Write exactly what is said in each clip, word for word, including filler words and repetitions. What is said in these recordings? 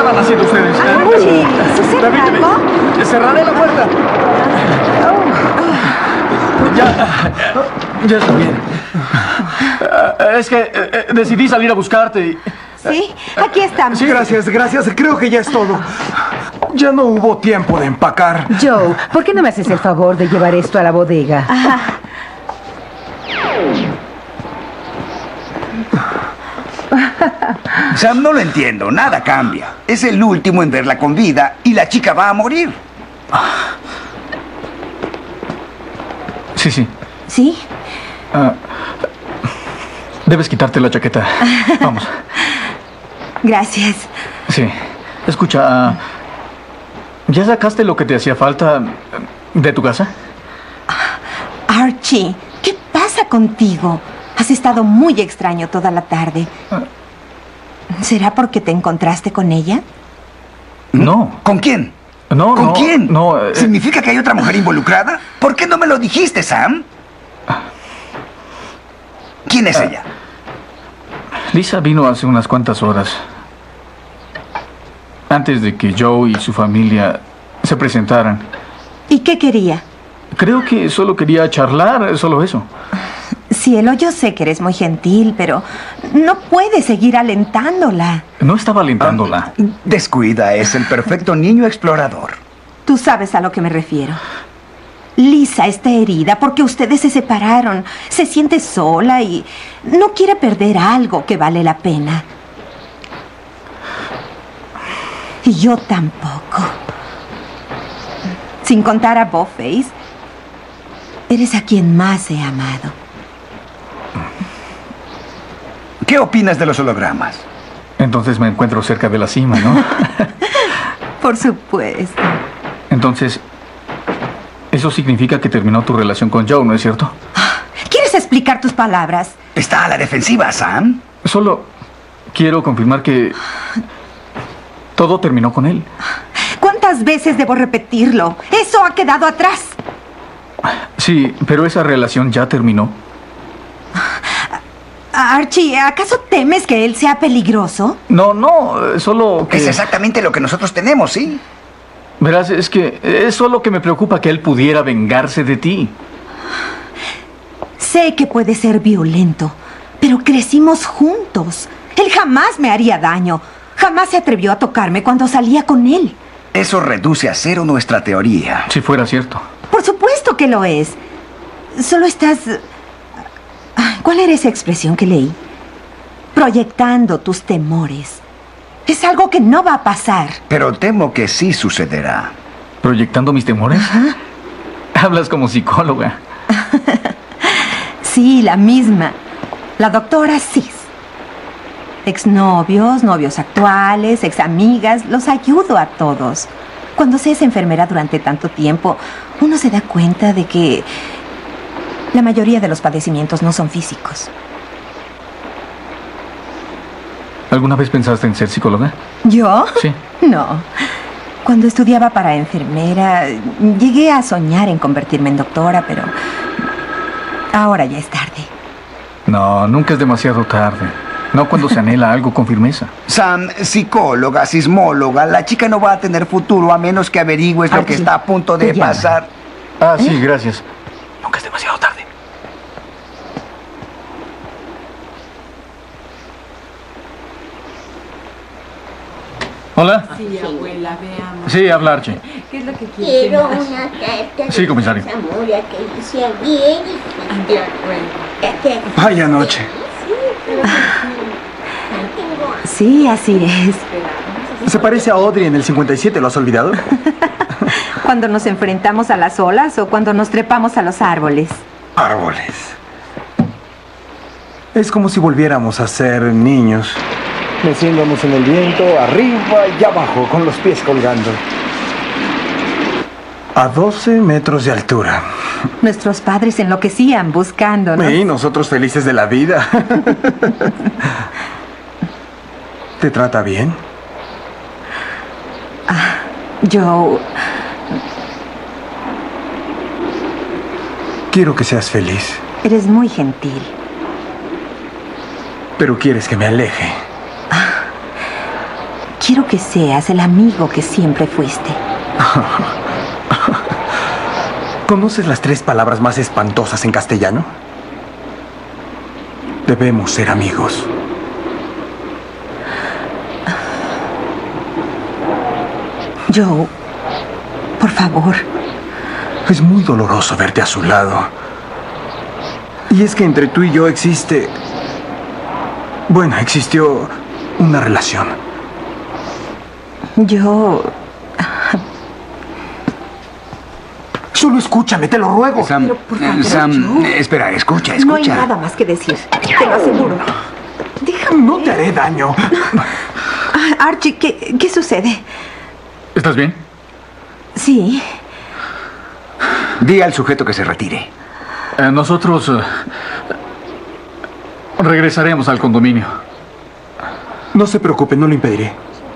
estaban haciendo ustedes? Archie, ¿sucede algo? Cerraré la puerta. Ya, ya está bien. Es que eh, decidí salir a buscarte y... Sí, aquí estamos. Sí, gracias, gracias. Creo que ya es todo. Ya no hubo tiempo de empacar. Joe, ¿por qué no me haces el favor de llevar esto a la bodega? Ajá. Sam, no lo entiendo. Nada cambia. Es el último en verla con vida y la chica va a morir. Sí, sí. ¿Sí? Uh, debes quitarte la chaqueta. Vamos. Gracias. Sí. Escucha, uh, ¿ya sacaste lo que te hacía falta de tu casa? Archie, ¿qué pasa contigo? Has estado muy extraño toda la tarde. ¿Será porque te encontraste con ella? No. ¿Con quién? No, ¿Con no, quién? No, eh... ¿Significa que hay otra mujer involucrada? ¿Por qué no me lo dijiste, Sam? ¿Quién es uh, ella? Lisa vino hace unas cuantas horas. Antes de que Joe y su familia se presentaran. ¿Y qué quería? Creo que solo quería charlar, solo eso. Cielo, yo sé que eres muy gentil, pero no puedes seguir alentándola. No estaba alentándola. Ah, descuida, es el perfecto niño explorador. Tú sabes a lo que me refiero. Lisa está herida porque ustedes se separaron. Se siente sola y no quiere perder algo que vale la pena. Y yo tampoco. Sin contar a Bowface, eres a quien más he amado. ¿Qué opinas de los hologramas? Entonces me encuentro cerca de la cima, ¿no? Por supuesto. Entonces, eso significa que terminó tu relación con Joe, ¿no es cierto? ¿Quieres explicar tus palabras? Está a la defensiva, Sam. Solo quiero confirmar que todo terminó con él. ¿Cuántas veces debo repetirlo? Eso ha quedado atrás. Sí, pero esa relación ya terminó. Archie, ¿acaso temes que él sea peligroso? No, no, solo que... Es exactamente lo que nosotros tenemos, ¿sí? Verás, es que es solo que me preocupa que él pudiera vengarse de ti. Sé que puede ser violento, pero crecimos juntos. Él jamás me haría daño. Jamás se atrevió a tocarme cuando salía con él. Eso reduce a cero nuestra teoría. Si fuera cierto. Por supuesto que lo es. Solo estás... ¿Cuál era esa expresión que leí? Proyectando tus temores. Es algo que no va a pasar. Pero temo que sí sucederá. ¿Proyectando mis temores? Ajá. Hablas como psicóloga. Sí, la misma. La doctora Sis. Exnovios, novios actuales, examigas, los ayudo a todos. Cuando se es enfermera durante tanto tiempo, uno se da cuenta de que la mayoría de los padecimientos no son físicos. ¿Alguna vez pensaste en ser psicóloga? ¿Yo? Sí. No. Cuando estudiaba para enfermera, llegué a soñar en convertirme en doctora, pero ahora ya es tarde. No, nunca es demasiado tarde. No cuando se anhela algo con firmeza. Sam, psicóloga, sismóloga, la chica no va a tener futuro a menos que averigües lo que está a punto de pasar. Ah, sí, gracias. Nunca es demasiado tarde. ¿Hola? Sí, abuela, veamos. Sí, habla Archie. ¿Qué es lo que quieres? Quiero una carta Sí, comisario. de Zamora que dice bien y De acuerdo. Vaya noche. Sí, así es. Se parece a Audrey en el cincuenta y siete, ¿lo has olvidado? Cuando nos enfrentamos a las olas o cuando nos trepamos a los árboles. Árboles. Es como si volviéramos a ser niños, meciéndonos en el viento, arriba y abajo, con los pies colgando. A doce metros de altura. Nuestros padres enloquecían buscándonos. Y nosotros felices de la vida. ¿Te trata bien? Ah, yo... Quiero que seas feliz. Eres muy gentil. Pero quieres que me aleje. quiero que seas el amigo que siempre fuiste. ¿Conoces las tres palabras más espantosas en castellano? Debemos ser amigos. Joe, por favor. Es muy doloroso verte a su lado. Y es que entre tú y yo existe... Bueno, existió una relación. Yo... Solo escúchame, te lo ruego. Sam, Pero, por favor, Sam, Joe. espera, escucha, No hay escucha. nada más que decir. Te lo aseguro. Déjame. No te haré daño. Ah, Archie, ¿qué, qué sucede? ¿Estás bien? Sí. Di al sujeto que se retire. Eh, nosotros eh, regresaremos al condominio. No se preocupe, no lo impediré.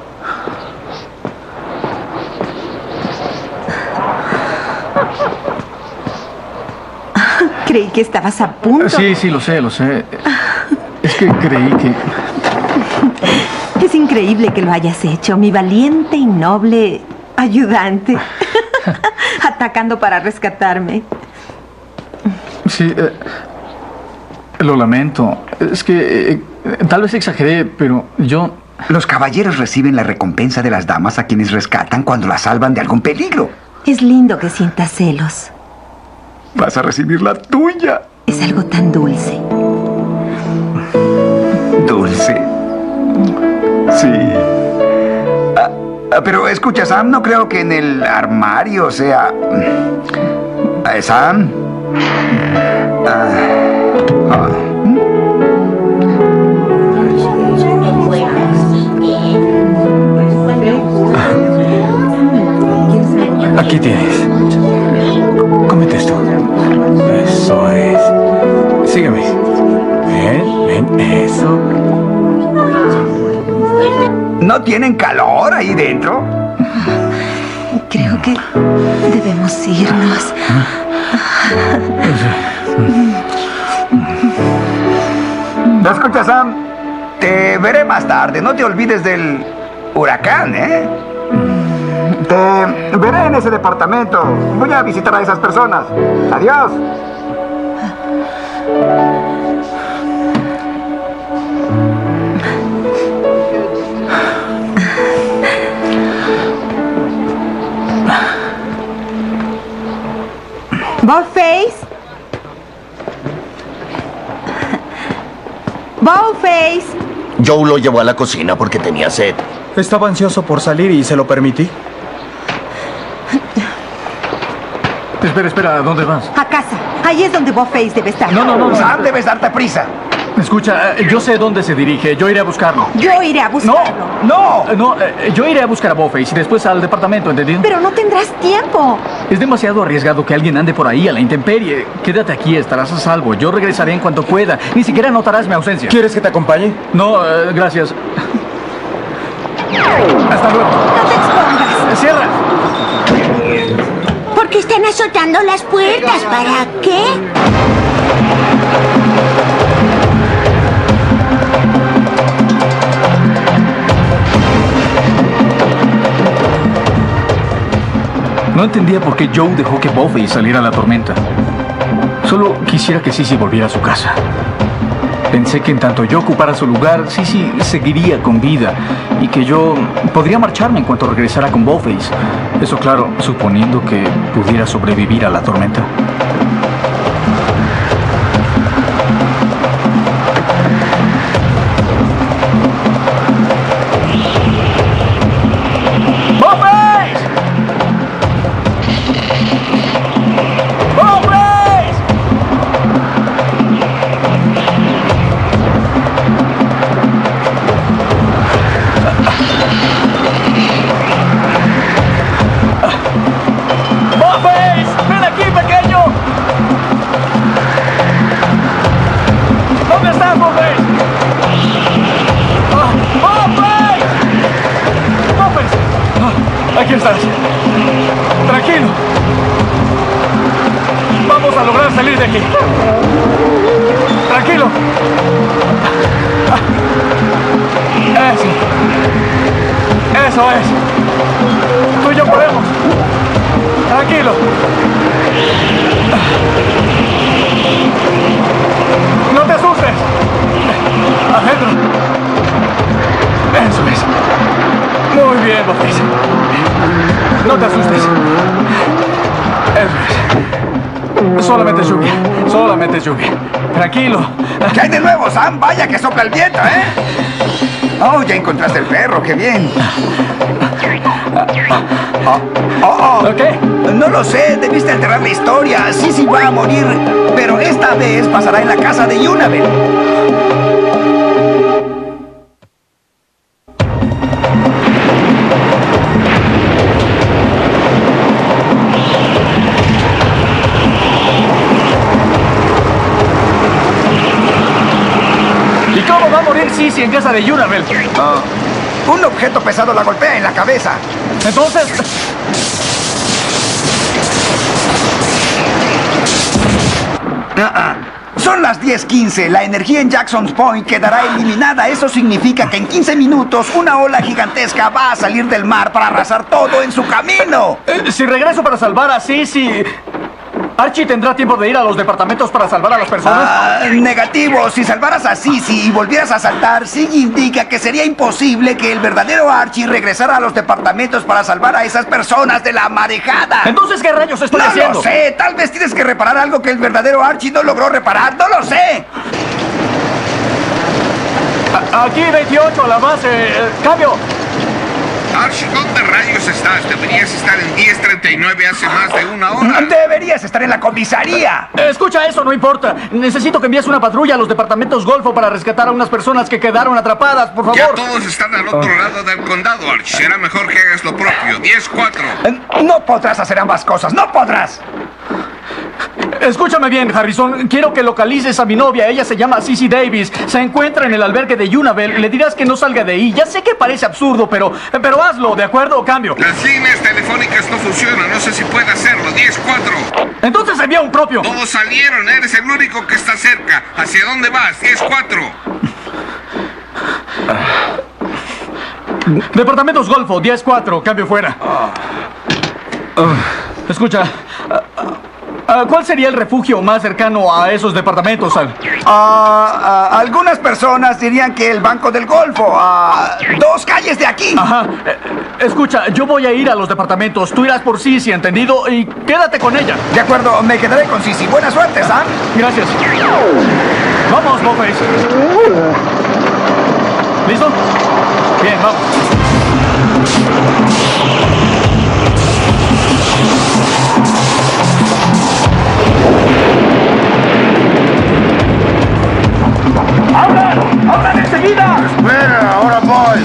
Creí que estabas a punto. Sí, sí, lo sé, lo sé. Es que creí que... Es increíble que lo hayas hecho, mi valiente y noble ayudante. Atacando para rescatarme. Sí, eh, lo lamento. Es que eh, tal vez exageré, pero yo... Los caballeros reciben la recompensa de las damas a quienes rescatan cuando las salvan de algún peligro. Es lindo que sientas celos. Vas a recibir la tuya. Es algo tan dulce. Dulce. Sí. Ah, ah, pero escucha, Sam, no creo que en el armario sea... Ah, Sam. Ah, ah. Aquí tienes. Cómete esto. Eso es. Sígueme. Ven, ven, eso. ¿No tienen calor ahí dentro? Creo que debemos irnos. Escucha, Sam. Te veré más tarde. No te olvides del huracán, ¿eh? Te veré en ese departamento. Voy a visitar a esas personas. Adiós. Bowface. Bowface. Joe lo llevó a la cocina porque tenía sed. Estaba ansioso por salir y se lo permití. Espera, espera, ¿a dónde vas? A casa. Ahí es donde Bowface debe estar. No, no, no. Sam, debes darte prisa. Escucha, eh, yo sé dónde se dirige. Yo iré a buscarlo. Yo iré a buscarlo. ¡No! Eh, No, eh, yo iré a buscar a Bowface y después al departamento, ¿entendido? Pero no tendrás tiempo. Es demasiado arriesgado que alguien ande por ahí a la intemperie. Quédate aquí, estarás a salvo. Yo regresaré en cuanto pueda. Ni siquiera notarás mi ausencia. ¿Quieres que te acompañe? No, eh, gracias. Hasta luego. No te expongas. Cierra. ¿Por qué están azotando las puertas? ¿Para qué? No entendía por qué Joe dejó que Bowface saliera a la tormenta. Solo quisiera que Sissy volviera a su casa. Pensé que en tanto yo ocupara su lugar, Sissy seguiría con vida y que yo podría marcharme en cuanto regresara con Bowface. Eso, claro, suponiendo que pudiera sobrevivir a la tormenta. ¡Bowface! ¡Bowface! ¡Bowface! ¡Ven aquí, pequeño! ¿Dónde estás, Bowface? ¡Ah! ¡Bowface! ¡Bowface! Ah, aquí estás. Tranquilo. Vamos a lograr salir de aquí. Tranquilo. Ah, eso. Eso es. Tú y yo podemos. Tranquilo. No te asustes. Adentro. Eso es. Muy bien, Bofis. No te asustes. Eso es. Solamente lluvia. Solamente lluvia. Tranquilo. ¿Qué hay de nuevo, Sam? Vaya que sopla el viento, ¿eh? Oh, ya encontraste el perro. ¡Qué bien! Oh, oh, oh. ¿Qué? No lo sé. Debiste alterar la historia. Sissy va a morir, pero esta vez pasará en la casa de Yunabel. Sissy en casa de Yunabel. Oh. Un objeto pesado la golpea en la cabeza. Entonces... Uh-uh. Son las diez quince. La energía en Jackson's Point quedará eliminada. Eso significa que en quince minutos una ola gigantesca va a salir del mar para arrasar todo en su camino. Eh, si regreso para salvar a Sissy... ¿Archie tendrá tiempo de ir a los departamentos para salvar a las personas? Ah, negativo. Si salvaras a Sissy y volvieras a saltar, sí indica que sería imposible que el verdadero Archie regresara a los departamentos para salvar a esas personas de la marejada. Entonces, ¿qué rayos estoy no haciendo? No lo sé. Tal vez tienes que reparar algo que el verdadero Archie no logró reparar. No lo sé. A aquí veintiocho a la base. Eh, cambio. Archie, ¿dónde rayos estás? Deberías estar en diez treinta y nueve hace más de una hora. Deberías estar en la comisaría. Escucha, eso no importa. Necesito que envíes una patrulla a los departamentos Golfo para rescatar a unas personas que quedaron atrapadas, por favor. Ya todos están al otro lado del condado, Archie. Será mejor que hagas lo propio. diez cuatro. No podrás hacer ambas cosas. ¡No podrás! Escúchame bien, Harrison. Quiero que localices a mi novia. Ella se llama Sissy Davis. Se encuentra en el albergue de Yunabel. Le dirás que no salga de ahí. Ya sé que parece absurdo, pero, pero hazlo, ¿de acuerdo? Cambio. Las líneas telefónicas no funcionan. No sé si puede hacerlo. diez cuatro. Entonces envía un propio. Todos salieron. Eres el único que está cerca. ¿Hacia dónde vas? diez cuatro. Departamentos Golfo, diez cuatro. Cambio fuera. Uh, escucha. Uh, uh, ¿Cuál sería el refugio más cercano a esos departamentos, Al? Uh, uh, algunas personas dirían que el Banco del Golfo, a uh, dos calles de aquí. Ajá. Eh, escucha, yo voy a ir a los departamentos. Tú irás por Sissy, ¿entendido? Y quédate con ella. De acuerdo, me quedaré con Sissy. Buena suerte, Sam. Gracias. Vamos, Bowface. ¿Listo? Bien, vamos. ¡Abran! ¡Abran enseguida! Espera, ahora voy.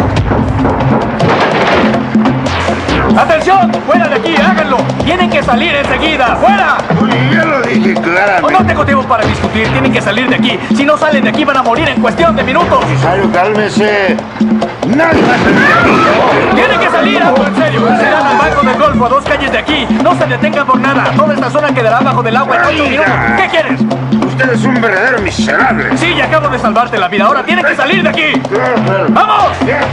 ¡Atención! ¡Fuera de aquí! ¡Háganlo! ¡Tienen que salir enseguida! ¡Fuera! Ya lo dije claramente. No tengo tiempo para discutir. Tienen que salir de aquí. Si no salen de aquí van a morir en cuestión de minutos. Comisario, cálmese. Nadie va a salir de aquí. ¡Tienen que salir! ¡Algo en serio! Serán al Banco del Golfo, a dos calles de aquí. No se detengan por nada. Toda esta zona quedará bajo del agua en ocho minutos. ¿Qué quieres? Usted es un verdadero miserable. Sí, ya acabo de salvarte la vida. Ahora tienen que salir de aquí. ¡Vamos!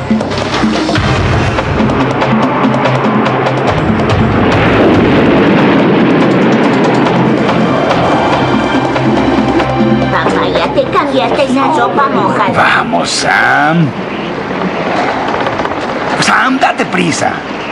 Papá, ya te cambiaste esa ropa mojada. Vamos, Sam. Sam, date prisa.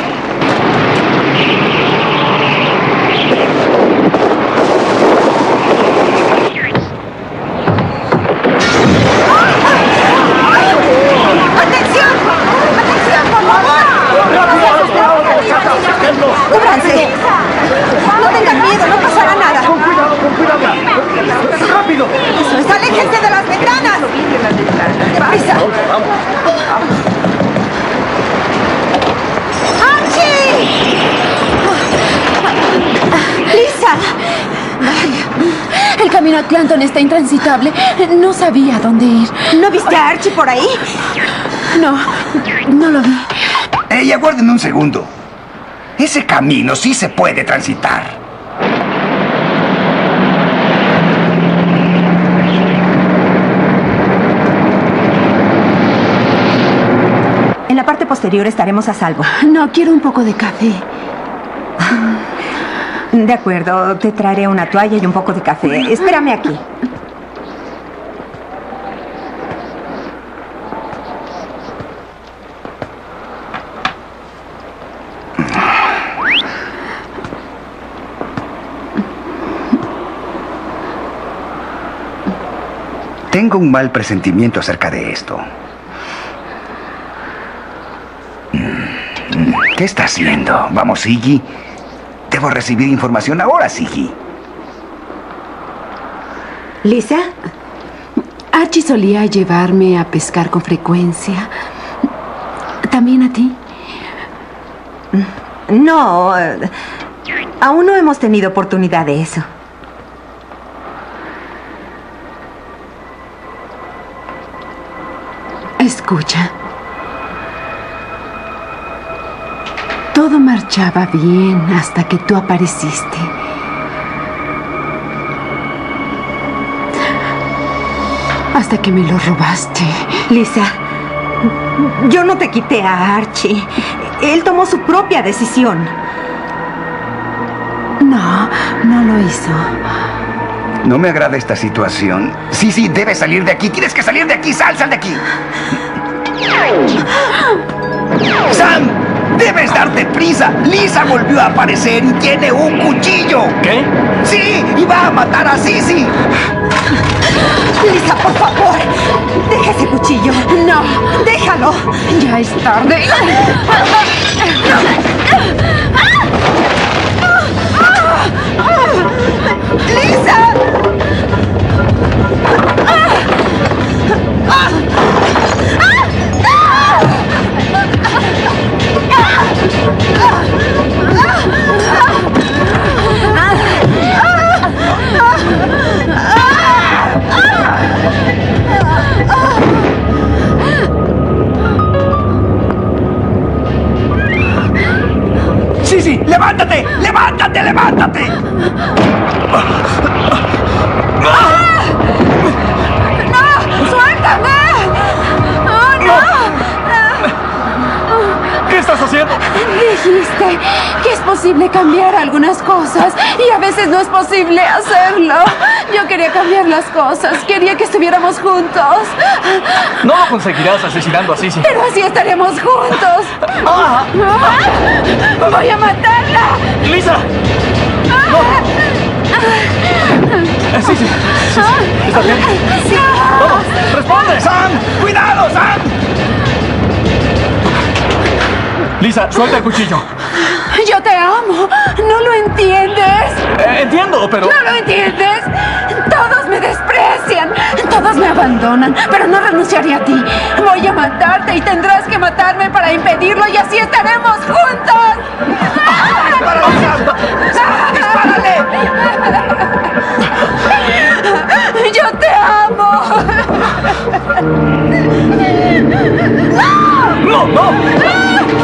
¡Cúbranse! No tengan miedo, no pasará nada. Con cuidado, con cuidado. ¡Rápido! Eso es, aléjense de las ventanas. ¡Deprisa! ¡Archie! ¡Lisa! El camino a Clanton está intransitable. No sabía dónde ir. ¿No viste a Archie por ahí? No, no lo vi. Ey, aguarden un segundo. Ese camino sí se puede transitar. En la parte posterior estaremos a salvo. No, quiero un poco de café. De acuerdo, te traeré una toalla y un poco de café. Espérame aquí. Tengo un mal presentimiento acerca de esto. ¿Qué está haciendo? Vamos, Siggy. Debo recibir información ahora, Siggy. ¿Lisa? Archie solía llevarme a pescar con frecuencia. ¿También a ti? No, eh, aún no hemos tenido oportunidad de eso. Escucha. Todo marchaba bien hasta que tú apareciste. Hasta que me lo robaste. Lisa, yo no te quité a Archie. Él tomó su propia decisión. No, no lo hizo. No me agrada esta situación. Sí, sí, debes salir de aquí. Tienes que salir de aquí. Sal, sal de aquí. ¡Sam! ¡Debes darte prisa! Lisa volvió a aparecer y tiene un cuchillo. ¿Qué? ¡Sí! ¡Y va a matar a Sissy! Lisa, por favor, deja ese cuchillo. No, déjalo. Ya es tarde. ¡Lisa! ¡Sí, sí! ¡Levántate! ¡Levántate! ¡Levántate! ¡No! ¡Suéltame! ¡Oh, no! ¿Qué estás haciendo? Dijiste que es posible cambiar algunas cosas y a veces no es posible hacerlo. Yo quería cambiar las cosas. Quería que estuviéramos juntos. No lo conseguirás asesinando a Sissy. Pero así estaremos juntos. Ah. ¡Voy a matarla! ¡Lisa! ¡No! Eh, Sissy, Sissy, ¿estás bien? Sí. ¡Vamos! ¡Responde! ¡Sam! ¡Cuidado, Sam! Lisa, suelta el cuchillo. Yo te amo. ¿No lo entiendes? Eh, entiendo, pero... ¿No lo entiendes? Todos me desprecian. Todos me abandonan. Pero no renunciaré a ti. Voy a matarte y tendrás que matarme para impedirlo y así estaremos juntos. ¡Dispárale, Sam! ¡Dispárale! Yo te amo. ¡No, no!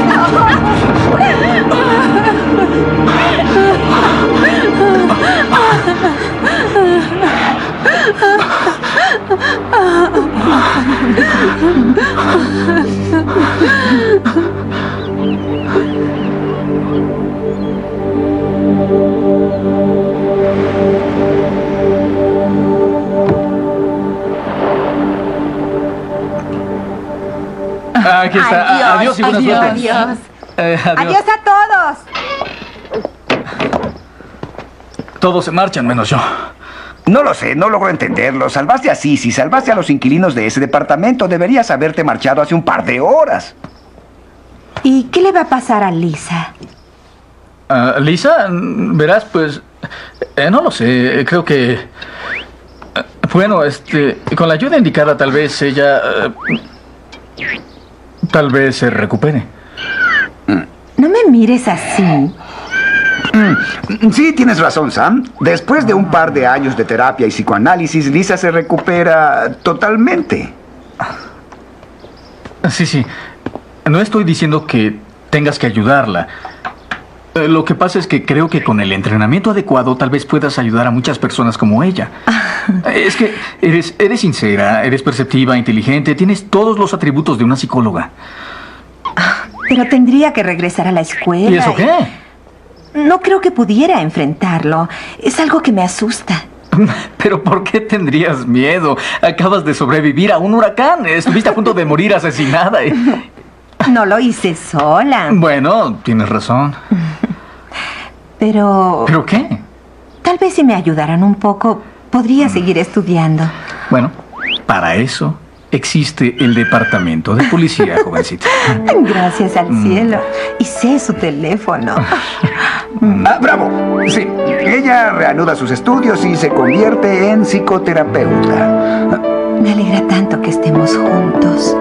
Aquí está. Adiós, Adiós y buena adiós, suerte. adiós. Eh, adiós. Adiós a todos. Todos se marchan menos yo. No lo sé, no logro entenderlo. Salvaste a Sissy, salvaste a los inquilinos de ese departamento. Deberías haberte marchado hace un par de horas. ¿Y qué le va a pasar a Lisa? Uh, Lisa, verás, pues... Eh, no lo sé, creo que... eh, bueno, este... Con la ayuda indicada tal vez ella... eh, tal vez se recupere. No me mires así. Mm, sí, tienes razón, Sam. Después de un par de años de terapia y psicoanálisis, Lisa se recupera totalmente. Sí, sí. No estoy diciendo que tengas que ayudarla. Eh, Lo que pasa es que creo que con el entrenamiento adecuado tal vez puedas ayudar a muchas personas como ella. Es que eres, eres sincera, eres perceptiva, inteligente, tienes todos los atributos de una psicóloga. Pero tendría que regresar a la escuela. ¿Y eso qué? No creo que pudiera enfrentarlo. Es algo que me asusta. ¿Pero por qué tendrías miedo? Acabas de sobrevivir a un huracán. Estuviste a punto de morir asesinada. Y... No lo hice sola. Bueno, tienes razón. Pero... ¿Pero qué? Tal vez si me ayudaran un poco, podría seguir estudiando. Bueno, para eso existe el departamento de policía, jovencita. Gracias al cielo. Y sé su teléfono. Ah, bravo. Sí, ella reanuda sus estudios y se convierte en psicoterapeuta. Me alegra tanto que estemos juntos.